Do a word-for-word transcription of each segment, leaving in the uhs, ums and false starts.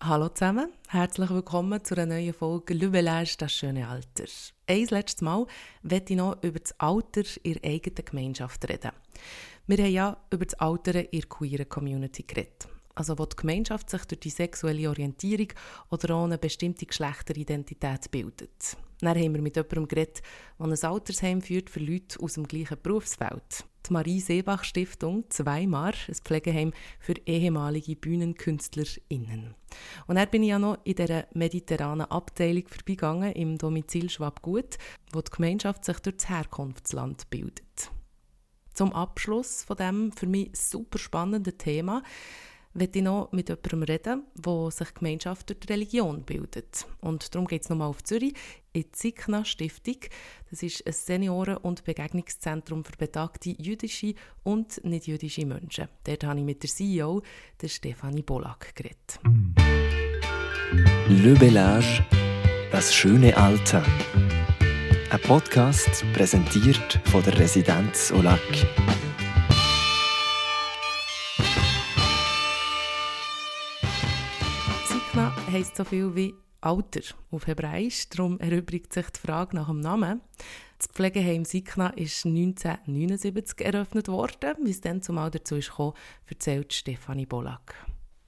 Hallo zusammen, herzlich willkommen zu einer neuen Folge «Le Village, das schöne Alter». Ein letztes Mal möchte ich noch über das Alter in der eigenen Gemeinschaft reden. Wir haben ja über das Altern in der queeren Community geredet. Also wo die Gemeinschaft sich durch die sexuelle Orientierung oder auch eine bestimmte Geschlechteridentität bildet. Dann haben wir mit jemandem geredet, der ein Altersheim führt für Leute aus dem gleichen Berufsfeld. Die Marie-Seebach-Stiftung «Zweimar», ein Pflegeheim für ehemalige BühnenkünstlerInnen. Und dann bin ich ja noch in dieser mediterranen Abteilung vorbeigegangen, im Domizil Schwabgut, wo die Gemeinschaft sich durch das Herkunftsland bildet. Zum Abschluss von diesem für mich super spannenden Thema möchte ich noch mit jemandem reden, der sich die Gemeinschaft durch die Religion bildet. Und darum geht es nochmal auf Zürich, in die Sikna-Stiftung. Das ist ein Senioren- und Begegnungszentrum für betagte jüdische und nicht-jüdische Menschen. Dort habe ich mit der C E O, der Stefanie Bolak, geredet. Le Village, das schöne Alter. Ein Podcast präsentiert von der Residenz Olac. Sikna heisst so viel wie Alter auf Hebräisch, darum erübrigt sich die Frage nach dem Namen. Das Pflegeheim Sikna ist neunzehnhundertneunundsiebzig eröffnet worden. Wie es dann zumal dazu kam, erzählt Stefanie Bolak.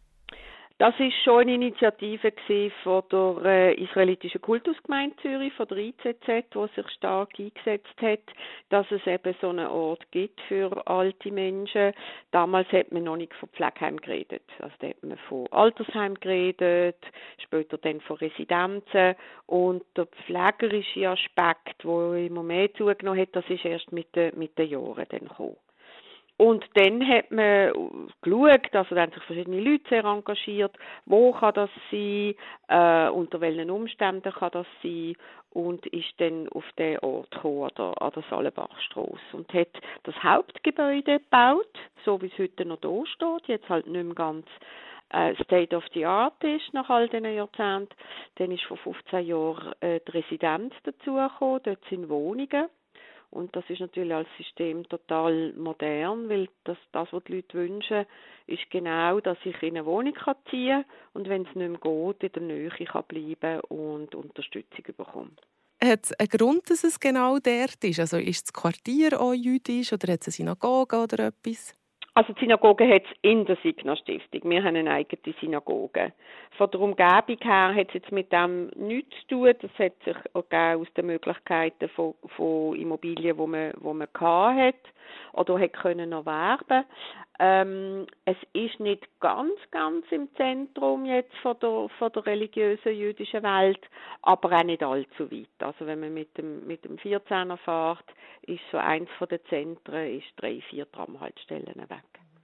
Das war schon eine Initiative von der äh, israelitischen Kultusgemeinde Zürich, von der I Z Z, die sich stark eingesetzt hat, dass es eben so einen Ort gibt für alte Menschen. Damals hat man noch nicht von Pflegeheim geredet. Also da hat man von Altersheim geredet, später dann von Residenzen. Und der pflegerische Aspekt, der immer mehr zugenommen hat, das ist erst mit den, mit den Jahren dann gekommen. Und dann hat man geschaut, also da haben sich verschiedene Leute sehr engagiert, wo kann das sein, äh, unter welchen Umständen kann das sein, und ist dann auf den Ort gekommen, an der, an der Salenbachstrasse, und hat das Hauptgebäude gebaut, so wie es heute noch da steht, jetzt halt nicht mehr ganz äh, State of the Art ist nach all diesen Jahrzehnten. Dann ist vor fünfzehn Jahren äh, die Residenz dazugekommen, dort sind Wohnungen. Und das ist natürlich als System total modern, weil das, das was die Leute wünschen, ist genau, dass ich in eine Wohnung ziehen kann und wenn es nicht mehr geht, in der Nähe kann bleiben und Unterstützung bekomme. Hat es einen Grund, dass es genau dort ist? Also ist das Quartier auch jüdisch oder hat es eine Synagoge oder etwas? Also die Synagoge hat es in der Sikna-Stiftung. Wir haben eine eigene Synagoge. Von der Umgebung her hat es jetzt mit dem nichts zu tun. Das hat sich ergeben aus den Möglichkeiten von, von Immobilien, die man, die man hatte oder hat können erwerben. Ähm, es ist nicht ganz, ganz im Zentrum jetzt von der, von der religiösen jüdischen Welt, aber auch nicht allzu weit. Also wenn man mit dem, mit dem vierzehner fährt, ist so eins von den Zentren, ist drei, vier Tramhaltestellen weg.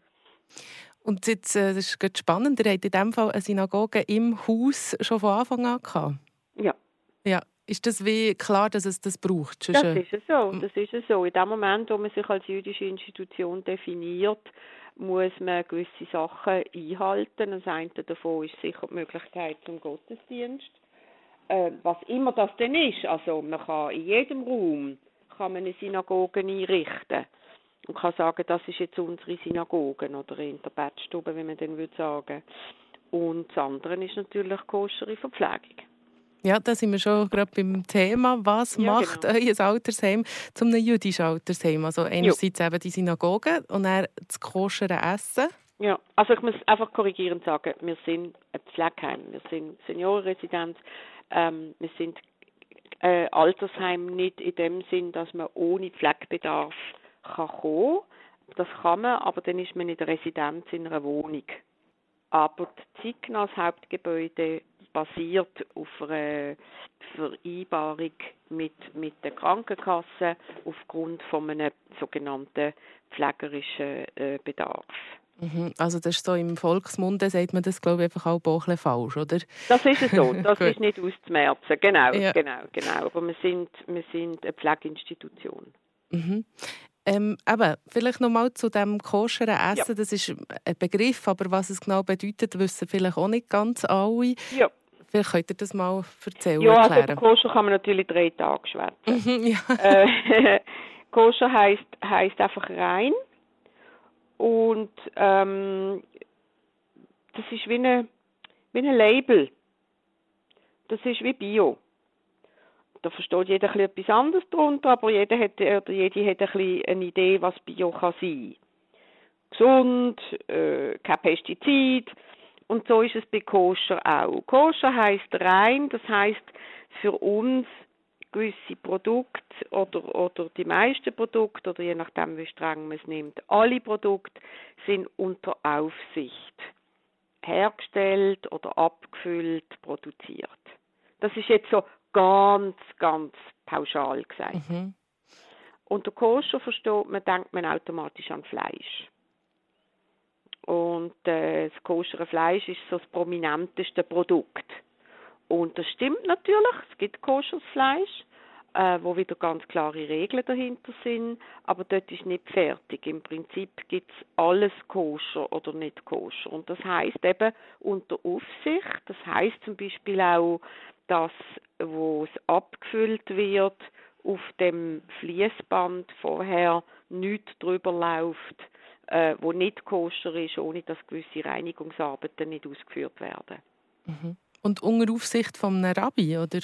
Und jetzt, das ist gerade spannend, ihr habt in diesem Fall eine Synagoge im Haus schon von Anfang an gehabt? Ja. Ja. Ist das wie klar, dass es das braucht? Das ist es so. Das ist es so. In dem Moment, wo man sich als jüdische Institution definiert, muss man gewisse Sachen einhalten. Das eine davon ist sicher die Möglichkeit zum Gottesdienst. Äh, was immer das denn ist. Also man kann in jedem Raum kann man eine Synagoge einrichten und kann sagen, das ist jetzt unsere Synagoge oder in der Bettstube, wie man dann würde sagen. Und das andere ist natürlich koschere Verpflegung. Ja, da sind wir schon gerade beim Thema. Was ja, macht genau. euer Altersheim zu einem jüdischen Altersheim? Also einerseits jo. eben die Synagoge und dann das koschere Essen. Ja, also ich muss einfach korrigierend sagen, wir sind ein Pflegeheim, wir sind Seniorenresidenz, ähm, wir sind äh, Altersheim nicht in dem Sinn, dass man ohne Pflegebedarf kann kommen. Das kann man, aber dann ist man in der Residenz in einer Wohnung. Aber die Sikna, das Hauptgebäude, basiert auf einer Vereinbarung mit, mit der Krankenkasse aufgrund von einem sogenannten pflegerischen äh, Bedarf. Mhm. Also das ist so im Volksmunde, sagt man das, glaube ich, einfach auch ein bisschen falsch, oder? Das ist es so, das ist nicht auszumerzen, genau, ja. genau, genau. Aber wir sind, wir sind eine Pflegeinstitution. Mhm. Ähm, eben, vielleicht noch mal zu dem koscheren Essen. Ja. Das ist ein Begriff, aber was es genau bedeutet, wissen vielleicht auch nicht ganz alle. Ja. Vielleicht könnt ihr das mal erzählen. Ja, also erklären. Koscher kann man natürlich drei Tage schwätzen. Mhm, ja. äh, Koscher heisst, heisst einfach rein. Und ähm, das ist wie eine, wie ein Label. Das ist wie Bio. Da versteht jeder ein bisschen etwas anderes darunter, aber jeder hat, oder jede hat ein bisschen eine Idee, was Bio kann sein. Gesund, äh, kein Pestizid. Und so ist es bei Koscher auch. Koscher heisst rein, das heisst für uns gewisse Produkte oder, oder die meisten Produkte, oder je nachdem, wie streng man es nimmt, alle Produkte sind unter Aufsicht hergestellt oder abgefüllt, produziert. Das ist jetzt so ganz, ganz pauschal gesagt. Mhm. Unter Koscher versteht man, denkt man automatisch an Fleisch. Und äh, das koschere Fleisch ist so das prominenteste Produkt. Und das stimmt natürlich, es gibt koscheres Fleisch, äh, wo wieder ganz klare Regeln dahinter sind, aber dort ist nicht fertig. Im Prinzip gibt es alles koscher oder nicht koscher. Und das heisst eben unter Aufsicht, das heisst zum Beispiel auch, dass, wo es abgefüllt wird, auf dem Fließband vorher nichts drüber läuft, äh, wo nicht koscher ist, ohne dass gewisse Reinigungsarbeiten nicht ausgeführt werden. Mhm. Und unter Aufsicht von einem Rabbi, oder?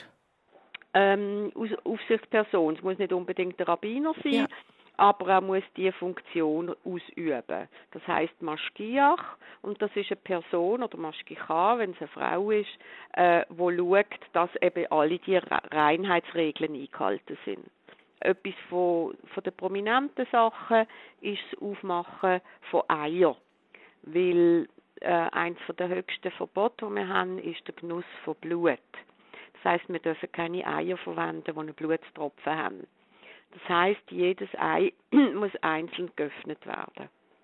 Ähm, aus Aufsichtsperson. Es muss nicht unbedingt der Rabbiner sein, Ja. aber er muss diese Funktion ausüben. Das heisst Maschgiach, und das ist eine Person, oder Maschgicha, wenn es eine Frau ist, äh, die schaut, dass eben alle die Reinheitsregeln eingehalten sind. Etwas von, von den prominenten Sachen ist das Aufmachen von Eier, weil äh, eines der höchsten Verbote, die wir haben, ist der Genuss von Blut. Das heisst, wir dürfen keine Eier verwenden, die einen Blutstropfen haben. Das heisst, jedes Ei muss einzeln geöffnet werden.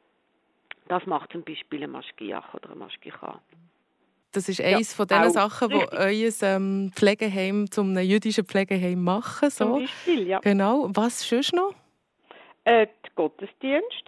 Das macht zum Beispiel ein Maschgiach oder ein Maschgicha. Das ist Ja, eines von den auch. Sachen, die euer ähm, Pflegeheim zum einem jüdischen Pflegeheim machen. So. Zum Beispiel, ja. Genau. Was sonst noch? Äh, die Gottesdienste,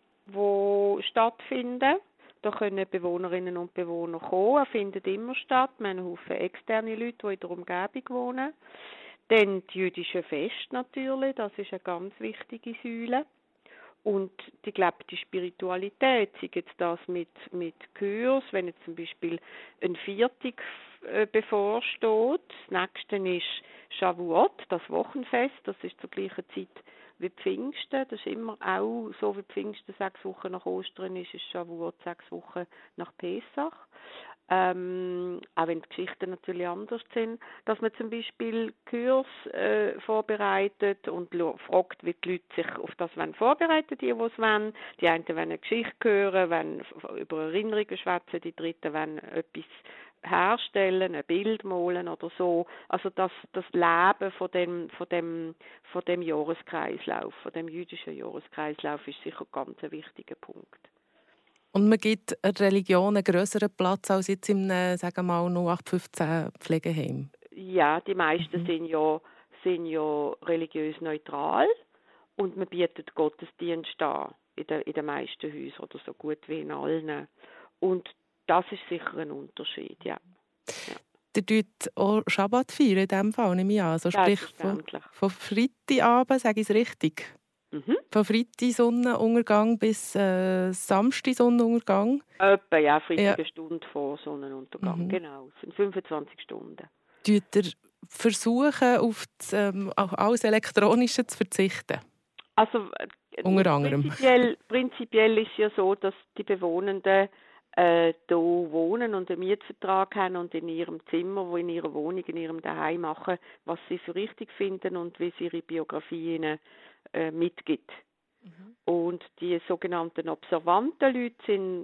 die stattfinden. Da können Bewohnerinnen und Bewohner kommen. Er findet immer statt. Wir haben einen Haufen externe Leute, die in der Umgebung wohnen. Dann die jüdischen Feste natürlich, das ist eine ganz wichtige Säule. Und die gelebte Spiritualität, sei jetzt das mit, mit Kurs, wenn jetzt zum Beispiel ein Viertag äh, bevorsteht. Das nächste ist Shavuot, das Wochenfest, das ist zur gleichen Zeit wie Pfingsten. Das ist immer auch so, wie Pfingsten sechs Wochen nach Ostern ist, ist Shavuot sechs Wochen nach Pesach. Ähm, auch wenn die Geschichten natürlich anders sind, dass man zum Beispiel Kurs äh, vorbereitet und lo- fragt, wie die Leute sich auf das wollen vorbereiten, die, die es wollen. Die einen wollen eine Geschichte hören, wollen über Erinnerungen schwätzen, die dritten wollen etwas herstellen, ein Bild malen oder so. Also das, das Leben von dem, von dem, von dem Jahreskreislauf, von dem jüdischen Jahreskreislauf ist sicher ganz ein wichtiger Punkt. Und man gibt der Religion einen grösseren Platz als jetzt im, sagen wir mal, null acht fünfzehn Pflegeheim. Ja, die meisten Mhm. sind ja, sind ja religiös neutral und man bietet Gottesdienst an in den, in den meisten Häusern oder so gut wie in allen. Und das ist sicher ein Unterschied, ja. ja. Ihr tut auch Schabbat feiern in diesem Fall, nehme ich an. Also sprich von, Selbstverständlich. von Freitagabend, sage ich es richtig? Mhm. Von Freitag Sonnenuntergang bis äh, Samstag Sonnenuntergang. Etwa, ja, Freitag Ja. eine Stunde vor Sonnenuntergang, Mhm. genau. Es sind fünfundzwanzig Stunden. Tut ihr versuchen, auf das, ähm, auf alles Elektronische zu verzichten? Also, äh, Unter anderem. Prinzipiell, prinzipiell ist es ja so, dass die Bewohnenden äh, hier wohnen und einen Mietvertrag haben und in ihrem Zimmer, wo in ihrer Wohnung, in ihrem Zuhause machen, was sie für richtig finden und wie sie ihre Biografie ihnen äh, mitgibt. Mhm. Und die sogenannten observanten Leute sind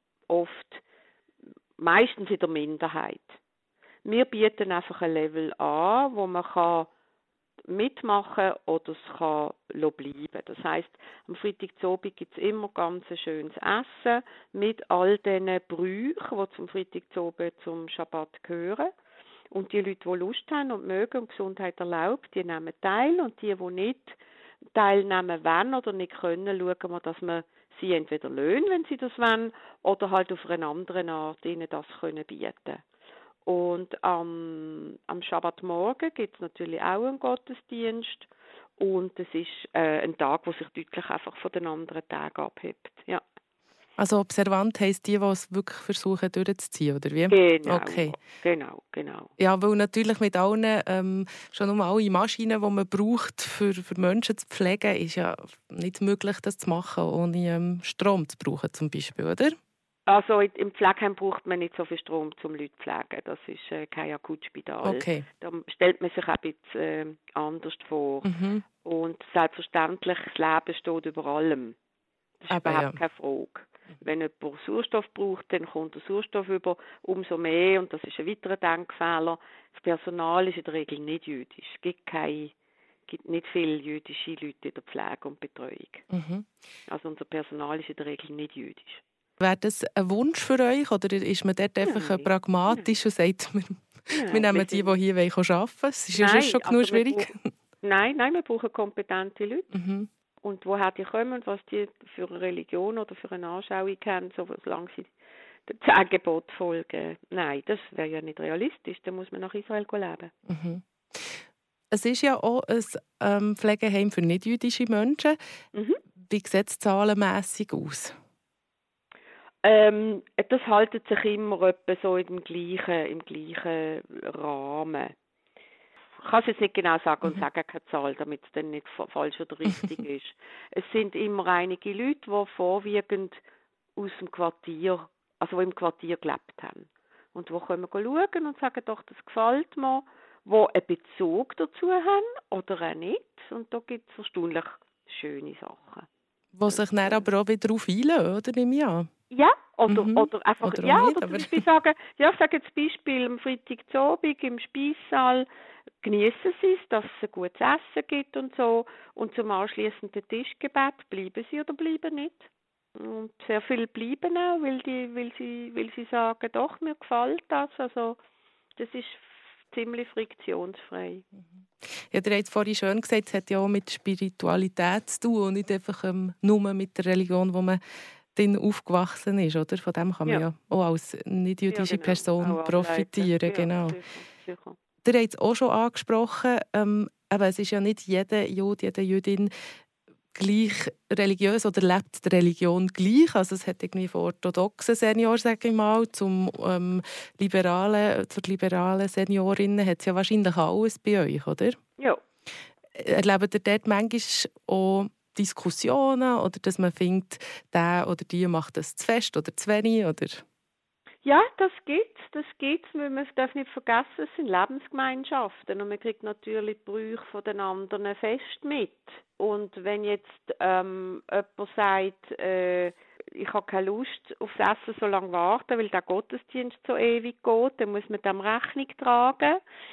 oft meistens in der Minderheit. Wir bieten einfach ein Level an, wo man kann mitmachen oder es kann bleiben. Das heisst, am Freitagabend gibt es immer ganz ein schönes Essen mit all diesen Brüchen, die zum Freitagabend zum Schabbat gehören. Und die Leute, die Lust haben und mögen und Gesundheit erlaubt, die nehmen teil. Und die, die nicht teilnehmen wollen oder nicht können, schauen wir, dass wir sie entweder löhnen, wenn sie das wollen, oder halt auf eine andere Art ihnen das können bieten. Und am, am Schabbatmorgen gibt es natürlich auch einen Gottesdienst. Und es ist äh, ein Tag, der sich deutlich einfach von den anderen Tagen abhebt. Ja. Also observant heisst die, die es wirklich versuchen durchzuziehen, oder wie? Genau, okay. genau, genau. Ja, weil natürlich mit allen, ähm, schon um alle Maschinen, die man braucht, für, für Menschen zu pflegen, ist ja nicht möglich, das zu machen, ohne ähm, Strom zu brauchen zum Beispiel, oder? Also im Pflegeheim braucht man nicht so viel Strom, um Leute zu pflegen. Das ist äh, kein Akutspital. Okay. Da stellt man sich ein bisschen äh, anders vor. Mhm. Und selbstverständlich, das Leben steht über allem. Das ist Aber überhaupt ja. keine Frage. Wenn jemand Sauerstoff braucht, dann kommt der Sauerstoff über, umso mehr, und das ist ein weiterer Denkfehler, das Personal ist in der Regel nicht jüdisch. Es gibt, keine, gibt nicht viele jüdische Leute in der Pflege und Betreuung. Mhm. Also unser Personal ist in der Regel nicht jüdisch. Wäre das ein Wunsch für euch oder ist man dort einfach Nein. pragmatisch und sagt, wir, Nein, wir nehmen wir die, sind- die hier arbeiten wollen? Es ist ja Nein, schon also genug wir schwierig. brauchen- Nein, nein, wir brauchen kompetente Leute. Mhm. Und woher die kommen und was die für eine Religion oder für eine Anschauung haben, so, solange sie dem zehn Geboten folgen. Nein, das wäre ja nicht realistisch. Dann muss man nach Israel leben. Mhm. Es ist ja auch ein ähm, Pflegeheim für nicht-jüdische Menschen. Mhm. Wie sieht es zahlenmässig aus? Ähm, das haltet sich immer etwa so im gleichen, im gleichen Rahmen. Ich kann es jetzt nicht genau sagen und Mhm. sagen keine Zahl, damit es dann nicht fa- falsch oder richtig ist. Es sind immer einige Leute, die vorwiegend aus dem Quartier, also die im Quartier gelebt haben. Und die können schauen und sagen, doch, das gefällt mir, die einen Bezug dazu haben oder auch nicht. Und da gibt es erstaunlich schöne Sachen. Wo sich dann aber auch wieder darauf einlassen, oder? Nehme ich an. Ja, oder, Mhm. oder einfach, Oder auch ja, nicht, oder aber- zum Beispiel sagen, ja, ich sage jetzt Beispiel, am Freitagabend im Speissaal genießen sie es, dass es ein gutes Essen gibt und so, und zum anschliessenden Tischgebet bleiben sie oder bleiben nicht. Und sehr viele bleiben auch, weil, die, weil, sie, weil sie sagen, doch, mir gefällt das, also das ist ziemlich friktionsfrei. Ja, ihr habt es vorhin schön gesagt, es hat ja auch mit Spiritualität zu tun und nicht einfach ähm, nur mit der Religion, wo man drin aufgewachsen ist, oder? Von dem kann man ja, Ja. auch als nicht-jüdische Ja, genau. Person Auch profitieren. ableiten. Genau. Ja, sicher, sicher. Ihr habt es auch schon angesprochen, ähm, aber es ist ja nicht jeder Jude, jede Jüdin gleich religiös oder lebt die Religion gleich. Also es hat irgendwie von orthodoxen Senioren, sage ich mal, zum ähm, liberalen, zur liberalen Seniorinnen hat es ja wahrscheinlich alles bei euch, oder? Ja. Erlebt ihr dort manchmal auch Diskussionen oder dass man findet, der oder die macht das zu fest oder zu wenig? Oder? Ja, das gibt's, das gibt's. Man darf nicht vergessen, es sind Lebensgemeinschaften und man kriegt natürlich die Brüche von den anderen fest mit. Und wenn jetzt ähm, jemand sagt, äh, ich habe keine Lust auf das Essen so lange warten, weil der Gottesdienst so ewig geht, dann muss man dem Rechnung tragen.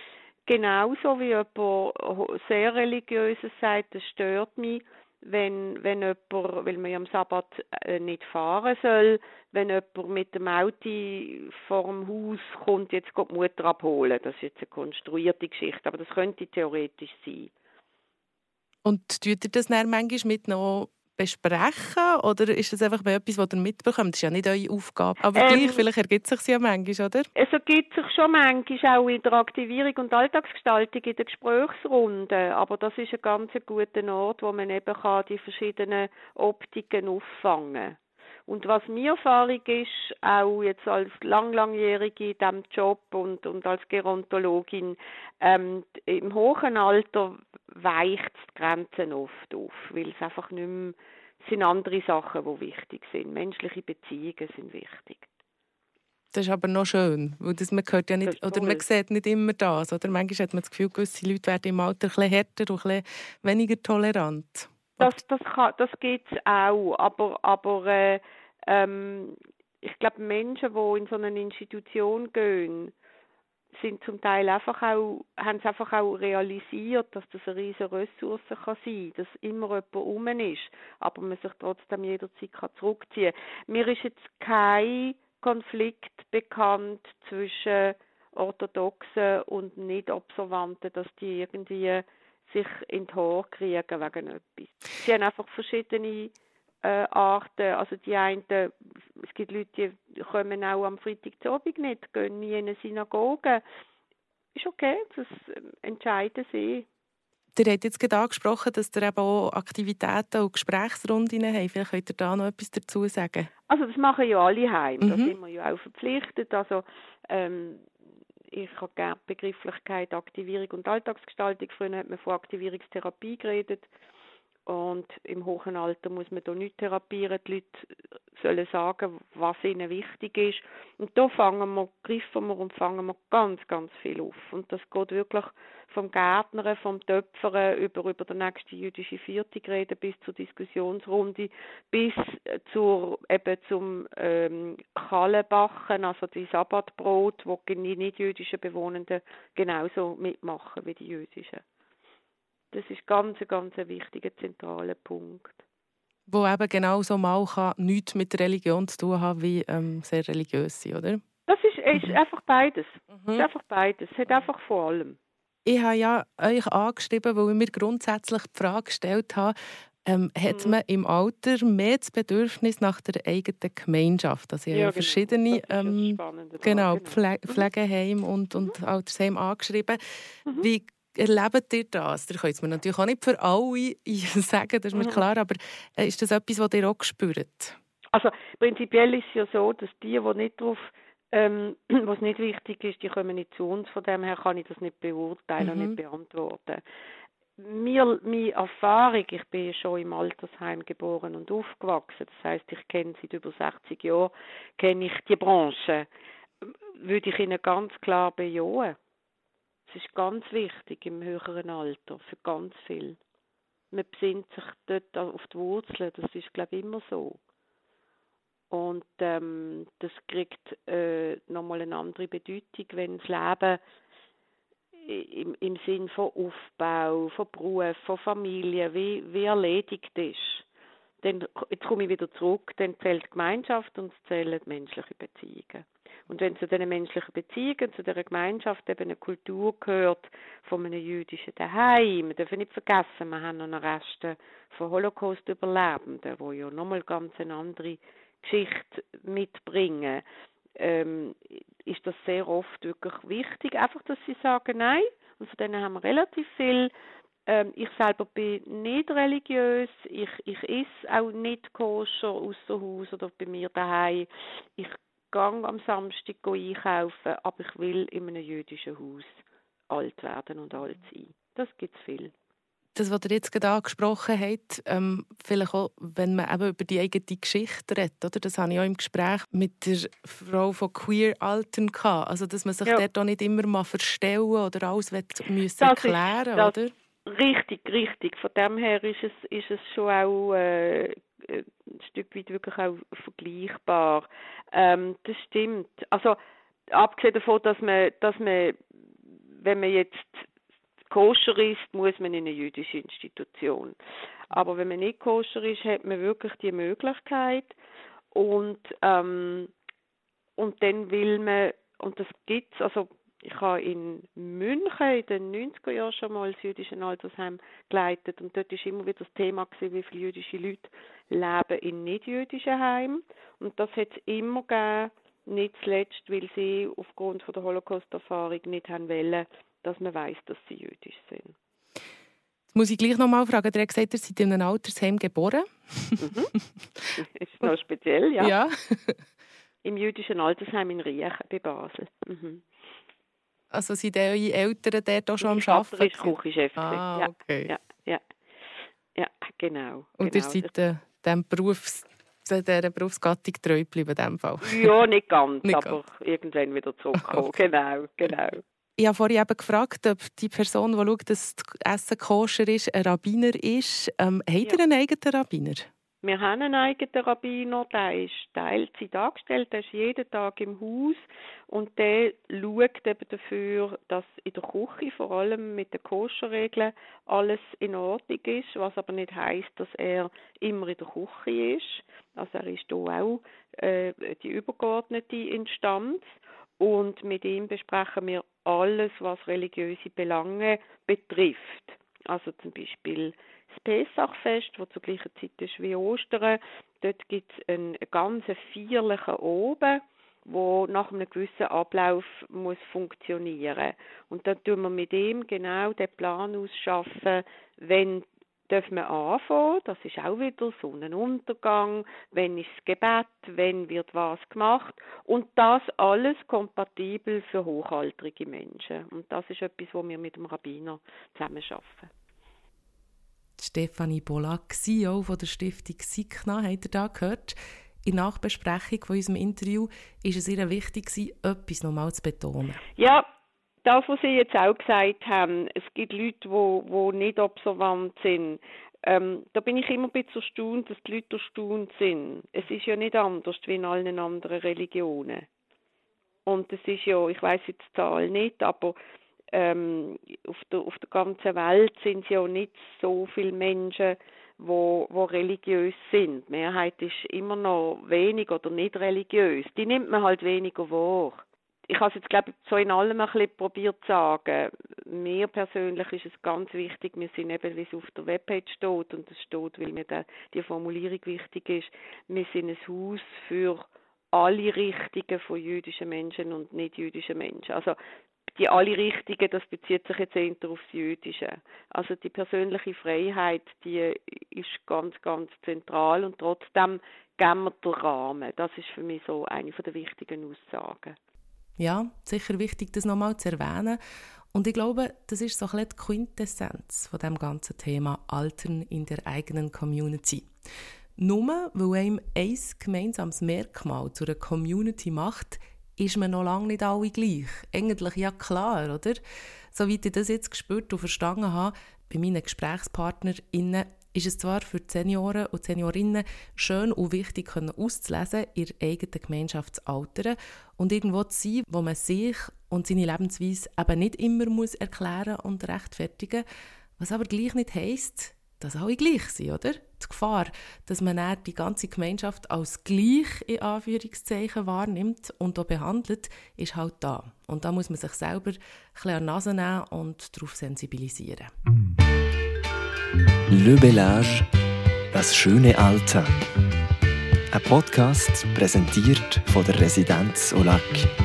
Genauso wie jemand sehr Religiöses sagt, das stört mich, wenn, wenn jemand, weil man ja am Sabbat äh, nicht fahren soll, wenn jemand mit dem Auto vor dem Haus kommt, jetzt geht die Mutter abholen. Das ist jetzt eine konstruierte Geschichte, aber das könnte theoretisch sein. Und tut ihr das dann manchmal mit noch besprechen oder ist das einfach etwas, was ihr mitbekommt? Das ist ja nicht eure Aufgabe. Aber Ähm, gleich, vielleicht ergibt es sich ja manchmal, oder? Es ergibt sich schon manchmal auch in der Aktivierung und Alltagsgestaltung in der Gesprächsrunde, aber das ist ein ganz guter Ort, wo man eben kann die verschiedenen Optiken auffangen kann. Und was meine Erfahrung ist, auch jetzt als lang, langjährige in diesem Job und, und als Gerontologin, ähm, im hohen Alter weicht die Grenzen oft auf, weil es einfach nicht mehr, es sind andere Sachen, die wichtig sind. Menschliche Beziehungen sind wichtig. Das ist aber noch schön, weil das, man hört ja nicht, oder man sieht nicht immer das. Oder manchmal hat man das Gefühl, gewisse Leute werden im Alter ein bisschen härter und ein bisschen weniger tolerant. Das, das, kann, das gibt es auch, aber, aber äh, ähm, ich glaube, Menschen, die in so eine Institution gehen, sind zum Teil einfach auch, haben es einfach auch realisiert, dass das eine riesige Ressource kann sein, dass immer jemand rum ist, aber man sich trotzdem jederzeit kann zurückziehen kann. Mir ist jetzt kein Konflikt bekannt zwischen Orthodoxen und Nicht-Observanten, dass die irgendwie sich in die Haare kriegen wegen etwas. Sie haben einfach verschiedene äh, Arten. Also die einen, es gibt Leute, die kommen auch am Freitagabend nicht, gehen nie in eine Synagoge. Ist okay, das entscheiden sie. Ihr habt jetzt gerade angesprochen, dass ihr eben auch Aktivitäten und Gesprächsrunden habt. Vielleicht könnt ihr da noch etwas dazu sagen. Also das machen ja alle heim. Mhm. Da sind wir ja auch verpflichtet. Also ähm, ich habe gerne Begrifflichkeit Aktivierung und Alltagsgestaltung. Früher hat man von Aktivierungstherapie geredet. Und im hohen Alter muss man da nicht therapieren. Die Leute sollen sagen, was ihnen wichtig ist. Und da fangen wir, greifen wir und fangen wir ganz, ganz viel auf. Und das geht wirklich vom Gärtnern, vom Töpfern über, über den nächsten jüdischen Viertigrede bis zur Diskussionsrunde, bis zur, eben zum ähm, Kallenbachen, also die Sabbatbrot, wo die nicht-jüdischen Bewohnenden genauso mitmachen wie die jüdischen. Das ist ganz, ganz ein wichtiger, zentraler Punkt. Wo eben genau so mal kann, nichts mit Religion zu tun haben, wie ähm, sehr religiös sein, oder? Das ist, ist Mhm. einfach beides. Mhm. Es ist einfach beides. Es hat einfach vor allem. Ich habe ja euch angeschrieben, weil ich mir grundsätzlich die Frage gestellt habe, ähm, hat Mhm. man im Alter mehr das Bedürfnis nach der eigenen Gemeinschaft? Also ich Ja, habe genau. verschiedene Das ist ja das ähm, Spannende daran, genau, genau. Pfle Mhm. Pflegeheime und, und Altersheime angeschrieben. Mhm. Wie erlebt ihr das? Ihr könnt es mir natürlich auch nicht für alle sagen, das ist mir Mhm. klar, aber äh, ist das etwas, was ihr auch spürt? Also prinzipiell ist es ja so, dass die, die nicht drauf, ähm, was nicht wichtig ist, die kommen nicht zu uns. Von dem her kann ich das nicht beurteilen und Mhm. nicht beantworten. Mir, meine Erfahrung, ich bin schon im Altersheim geboren und aufgewachsen, das heisst, ich kenne seit über sechzig Jahren, kenne ich die Branche, würde ich Ihnen ganz klar bejahen. Es ist ganz wichtig im höheren Alter, für ganz viel. Man besinnt sich dort auf die Wurzeln, das ist, glaube ich, immer so. Und ähm, das kriegt äh, nochmal eine andere Bedeutung, wenn das Leben im, im Sinn von Aufbau, von Beruf, von Familie, wie, wie erledigt ist. Dann, jetzt komme ich wieder zurück, dann zählt die Gemeinschaft und es zählen menschliche Beziehungen. Und wenn zu diesen menschlichen Beziehungen, zu dieser Gemeinschaft eben eine Kultur gehört von einem jüdischen Daheim, wir dürfen nicht vergessen, wir haben noch einen Rest von Holocaust-Überlebenden, die ja nochmal ganz eine andere Geschichte mitbringen, ähm, ist das sehr oft wirklich wichtig, einfach, dass sie sagen, nein, und von denen haben wir relativ viel. Ähm, ich selber bin nicht religiös, ich, ich esse auch nicht koscher außer Haus oder bei mir daheim. Ich gehe am Samstag einkaufen, aber ich will in einem jüdischen Haus alt werden und alt sein. Das gibt es viel. Das, was ihr jetzt gerade angesprochen habt, ähm, vielleicht auch, wenn man eben über die eigene Geschichte redet, oder? Das habe ich auch im Gespräch mit der Frau von Queer Altern gehabt. Also, dass man sich Ja. dort auch nicht immer mal verstellen oder alles müssen Das erklären, ist, das, oder? Richtig, richtig. Von dem her ist es, ist es schon auch äh, ein Stück weit wirklich auch vergleichbar. Ähm, das stimmt. Also, abgesehen davon, dass man, dass man, wenn man jetzt koscher ist, muss man in eine jüdische Institution. Aber wenn man nicht koscher ist, hat man wirklich die Möglichkeit. Und, ähm, und dann will man, und das gibt's, also ich habe in München in den neunziger Jahren schon mal das jüdische Altersheim geleitet und dort war immer wieder das Thema gewesen, wie viele jüdische Leute leben in nicht-jüdischen Heimen. Und das hat es immer gegeben, nicht zuletzt, weil sie aufgrund von der Holocaust-Erfahrung nicht haben wollen, dass man weiss, dass sie jüdisch sind. Jetzt muss ich gleich noch mal fragen, ihr habt gesagt, ihr seid in einem Altersheim geboren. Mhm. Ist noch speziell, ja. Ja. Im jüdischen Altersheim in Riech bei Basel. Mhm. Also sind eure Eltern dort auch schon am Mein Vater Arbeiten? war Küchenchef. Ah, ja, okay. ja, ja, ja, genau. Und genau. ihr seid äh, dem Berufs, dieser Berufsgattung treu geblieben in diesem Fall? Ja, nicht ganz, nicht aber ganz. irgendwann wieder zurückkommen. Okay. Genau, genau. Ich habe vorhin eben gefragt, ob die Person, die schaut, dass das Essen koscher ist, ein Rabbiner ist. Ähm, habt ihr Ja. einen eigenen Rabbiner? Wir haben einen eigenen Rabbiner, der ist Teilzeit angestellt, der ist jeden Tag im Haus und der schaut eben dafür, dass in der Küche, vor allem mit den Koscherregeln, alles in Ordnung ist, was aber nicht heisst, dass er immer in der Küche ist. Also er ist hier auch äh, die übergeordnete Instanz und mit ihm besprechen wir alles, was religiöse Belange betrifft. Also zum Beispiel das Pessachfest, das zur gleichen Zeit ist wie Ostern. Dort gibt es einen ganz feierlichen Oben, wo nach einem gewissen Ablauf muss funktionieren. Und dann tun wir mit ihm genau den Plan ausschaffen, wenn dürfen wir anfangen, das ist auch wieder Sonnenuntergang, wenn ist das Gebet, wenn wird was gemacht und das alles kompatibel für hochaltrige Menschen. Und das ist etwas, wo wir mit dem Rabbiner zusammen arbeiten. Stefanie Bolak, C E O von der Stiftung Sikna, habt ihr da gehört? In der Nachbesprechung von unserem Interview ist es ihr wichtig, etwas nochmal zu betonen. Ja, das, was Sie jetzt auch gesagt haben, es gibt Leute, die, die nicht observant sind. Ähm, da bin ich immer ein bisschen erstaunt, dass die Leute erstaunt sind. Es ist ja nicht anders wie in allen anderen Religionen. Und es ist ja, ich weiss jetzt die Zahl nicht, aber ähm, auf, der, auf der ganzen Welt sind es ja nicht so viele Menschen, wo, wo religiös sind. Die Mehrheit ist immer noch wenig oder nicht religiös. Die nimmt man halt weniger wahr. Ich habe es jetzt, glaube ich, so in allem ein bisschen probiert zu sagen. Mir persönlich ist es ganz wichtig, wir sind eben, wie es auf der Webpage steht, und es steht, weil mir da die Formulierung wichtig ist, wir sind ein Haus für alle Richtungen von jüdischen Menschen und nicht-jüdischen Menschen. Also die alle Richtungen, das bezieht sich jetzt eher aufs Jüdische. Also die persönliche Freiheit, die ist ganz, ganz zentral und trotzdem geben wir den Rahmen. Das ist für mich so eine der wichtigen Aussagen. Ja, sicher wichtig, das nochmal zu erwähnen. Und ich glaube, das ist so ein bisschen die Quintessenz von dem ganzen Thema Altern in der eigenen Community. Nur weil einem ein gemeinsames Merkmal zu einer Community macht, ist man noch lange nicht alle gleich. Eigentlich ja klar, oder? Soweit ich das jetzt gespürt und verstanden habe, bei meinen GesprächspartnerInnen ist es zwar für die Senioren und Seniorinnen schön und wichtig, auszulesen, ihre eigene Gemeinschaft zu altern und irgendwo zu sein, wo man sich und seine Lebensweise eben nicht immer muss erklären und rechtfertigen muss, was aber gleich nicht heisst, dass alle gleich sind, oder? Die Gefahr, dass man dann die ganze Gemeinschaft als gleich in Anführungszeichen wahrnimmt und auch behandelt, ist halt da. Und da muss man sich selber ein bisschen an die Nase nehmen und darauf sensibilisieren. Le Bellage, das schöne Alter. Ein Podcast präsentiert von der Residenz Olac.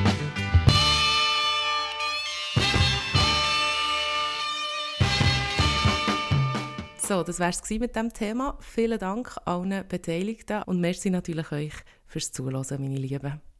So, das war es mit diesem Thema. Vielen Dank allen Beteiligten und merci natürlich euch fürs Zuhören, meine Lieben.